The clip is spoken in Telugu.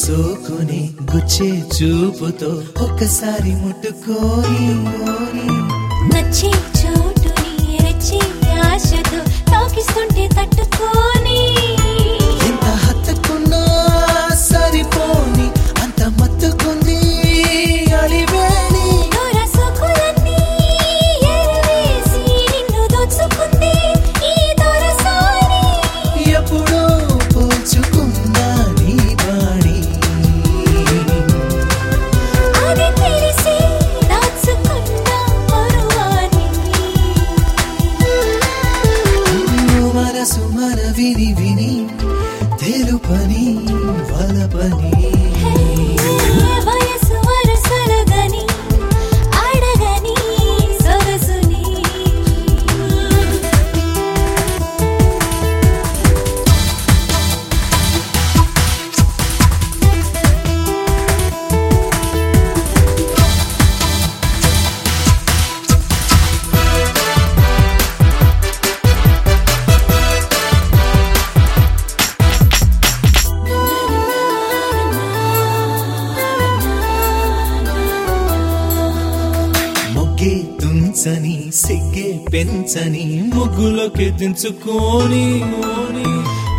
సోకుని గుచ్చే చూపుతో ఒక్కసారి ముట్టుకోని నచ్చే చోటుని రెచ్చే ఆశతో తాకిస్తుంటే తట్టుకోని ఎంత హత్తుకున్నా సరిపోని అంత మత్తుకుంది అలివేణి దూర సోకులన్నీ ఎరవేసి నిన్ను దోచుకుంది ఈ దొరసాని ఎప్పుడో పోల్చుకున్నా నీ బాణి అది తెలిసి దాచుకున్న పరువాని మనసు మన విని విని తెలుపని వలపని వయసు వరసలగని అడగని సొగసుని మొగ్గే తుంచని సిగ్గే పెంచని ముగ్గులోకి దించుకోని